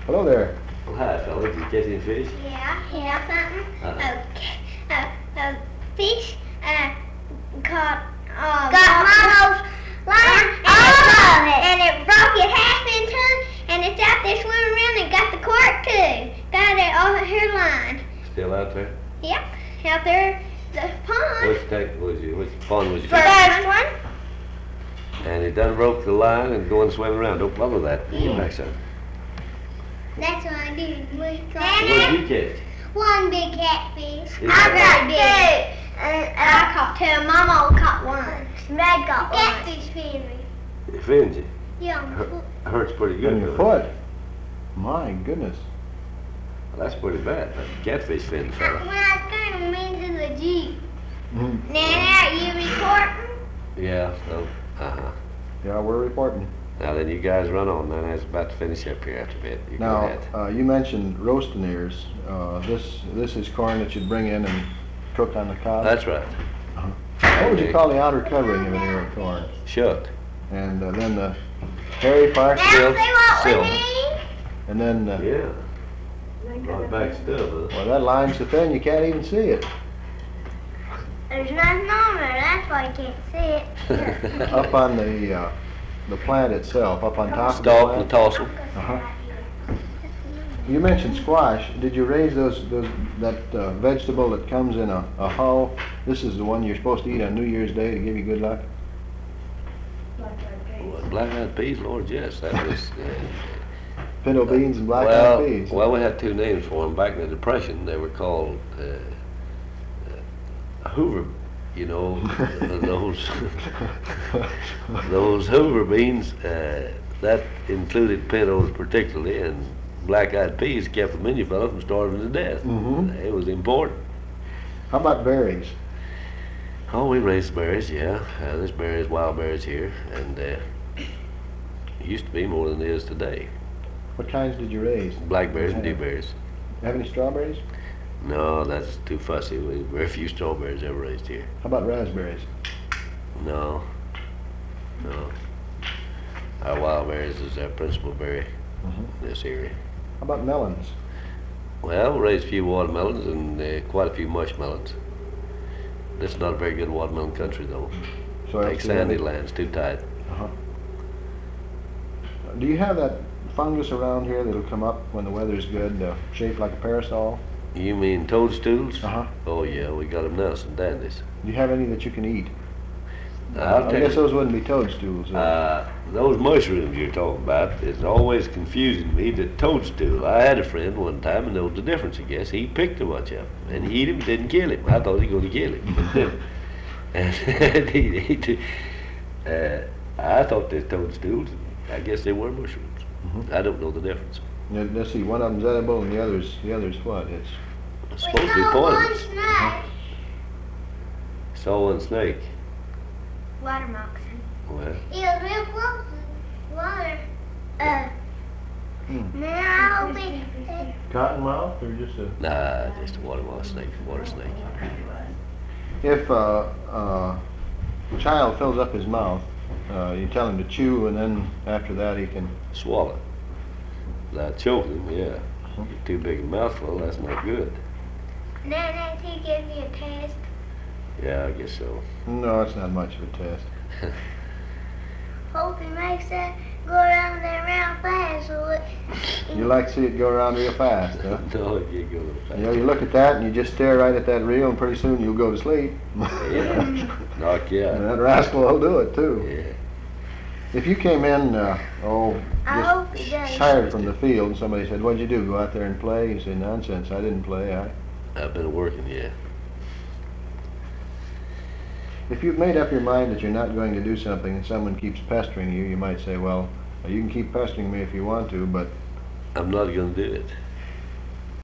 Hello there. Well, hi, fella. Did you catch any fish? Yeah, something. A fish caught got Mama's line and it broke it half in two, and it's out there swimming around and got the cork too. Got it on her line. Still out there? Yep, out there the pond. Which pond was you? First one. And he done broke the line and going swimming around. Don't bother that. Get back, son. That's what I did. What did you catch? One big catfish. Yeah. I got two. And I caught two. Mama caught one. Meg got one. Catfish finned me. It finned you. Yeah. Hurts pretty good. In your foot. My goodness. Well, that's pretty bad. That catfish finned, fella. When I was turning them into the Jeep. Mm-hmm. Now, are you recording? Yeah, so, Yeah, we're reporting. Now then, you guys run on. Then I was about to finish up here after a bit. You go ahead. Now, you mentioned roasting ears. This is corn that you'd bring in and cook on the cob. That's right. What would you call the outer covering of an ear of corn? Shucked. And then the hairy part, Now, Silk. see what Silk. we need? and then Yeah. Brought back stuff, huh? well, that line's so thin you can't even see it. There's nothing on there. That's why you can't see it. Up on the plant itself, up on top of the Stalk and plant. tossle. Uh-huh. You mentioned squash. Did you raise that vegetable that comes in a hull? This is the one you're supposed to eat on New Year's Day to give you good luck. Well, black-eyed peas, Lord, yes. That was... Pinto beans and black-eyed peas. Well, we had two names for them. Back in the Depression, they were called Hoover, you know, those Hoover beans. That included pintos particularly, and black-eyed peas kept the menu fella from starving to death. Mhm. It was important. How about berries? Oh, we raised berries, yeah. There's berries, wild berries here, and it used to be more than it is today. What kinds did you raise? Blackberries and dewberries. Have any strawberries? No, that's too fussy. Very few strawberries ever raised here. How about raspberries? No. Our wild berries is our principal berry in this area. How about melons? Well, we raised a few watermelons and quite a few mushmelons. This is not a very good watermelon country, though. Like sandy lands, too tight. Uh-huh. Do you have that fungus around here that'll come up when the weather's good, shaped like a parasol? You mean toadstools? Uh-huh. Oh, yeah, we got them now, some dandies. Do you have any that you can eat? I'll I tell guess you, those wouldn't be toadstools. those mushrooms you're talking about, it's always confusing me that toadstool. I had a friend one time and knows the difference, I guess. He picked a bunch of them and he ate him, didn't kill him. I thought he was going to kill him. And I thought they're toadstools. I guess they were mushrooms. I don't know the difference. Yeah, let's see, one of them's edible and the other's what? It's supposed to be poisonous. Saw one snake. Water moccasin. Well, He was real close to water. Now I'll be. cottonmouth or just a... nah, just a water snake. If a child fills up his mouth, you tell him to chew, and then after that he can... Swallow. Without choking him, yeah. Get too big a mouthful, that's not good. Then he gives you a test. Yeah, I guess so. No, it's not much of a test. Hope he makes that go around there real fast. So it, You like to see it go around real fast, huh? No, it can't go a little You fast. know, you look at that and you just stare right at that reel, and pretty soon you'll go to sleep. Yeah, knock you And out. that rascal will do it too. Yeah. If you came in, I hope he does. tired from the field, and somebody said, "What'd you do? Go out there and play?" You say, "Nonsense! I didn't play. I've been working, yeah. If you've made up your mind that you're not going to do something and someone keeps pestering you, you might say, "Well, you can keep pestering me if you want to, but I'm not going to do it.